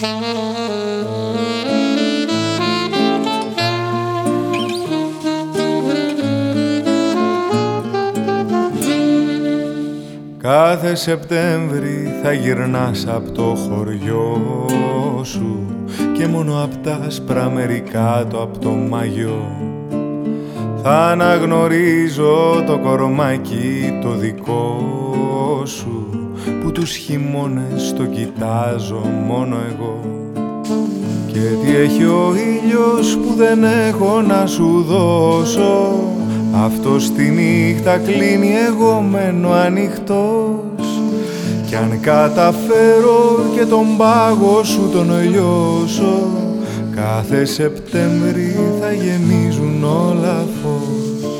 Κάθε Σεπτέμβρη θα γυρνάς απ' το χωριό σου και μόνο απ' τα άσπρα μερικάτω απ' το μαγιό θα αναγνωρίζω το κορμάκι το δικό σου που τους χειμώνες το κοιτάζω μόνο εγώ. Και τι έχει ο ήλιος που δεν έχω να σου δώσω, αυτός τη νύχτα κλείνει, εγώ μένω ανοιχτός. Κι αν καταφέρω και τον πάγο σου τον λιώσω, κάθε Σεπτέμβρη θα γεμίζουν όλα φως.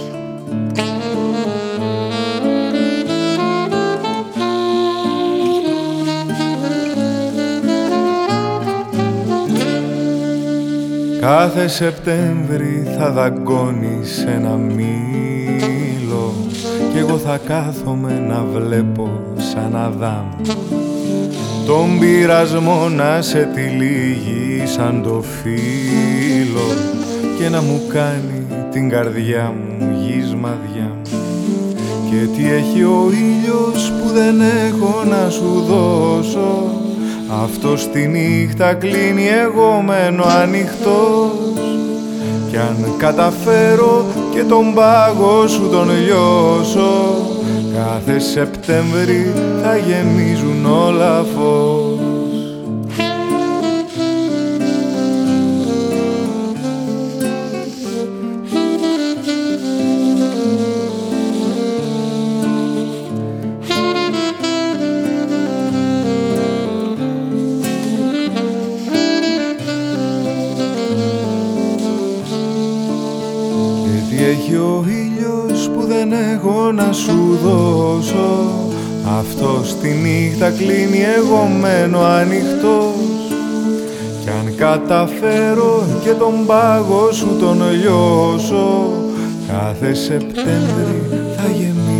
Κάθε Σεπτέμβρη θα δαγκώνεις ένα μήλο κι εγώ θα κάθομαι να βλέπω σαν Αδάμ τον πειρασμό να σε τυλίγει σαν το φύλλο και να μου κάνει την καρδιά μου γης μαδιά. Και τι έχει ο ήλιος που δεν έχω να σου δώσω, αυτός τη νύχτα κλείνει, εγώ μένω ανοιχτός. Κι αν καταφέρω και τον πάγο σου τον λιώσω, κάθε Σεπτέμβρη θα γεμίζουν όλα φως. Έχει ο ήλιος που δεν έχω να σου δώσω, αυτός τη νύχτα κλείνει, εγώ μένω ανοιχτός. Κι αν καταφέρω και τον πάγο σου τον λιώσω, κάθε Σεπτέμβρη θα γεμίσει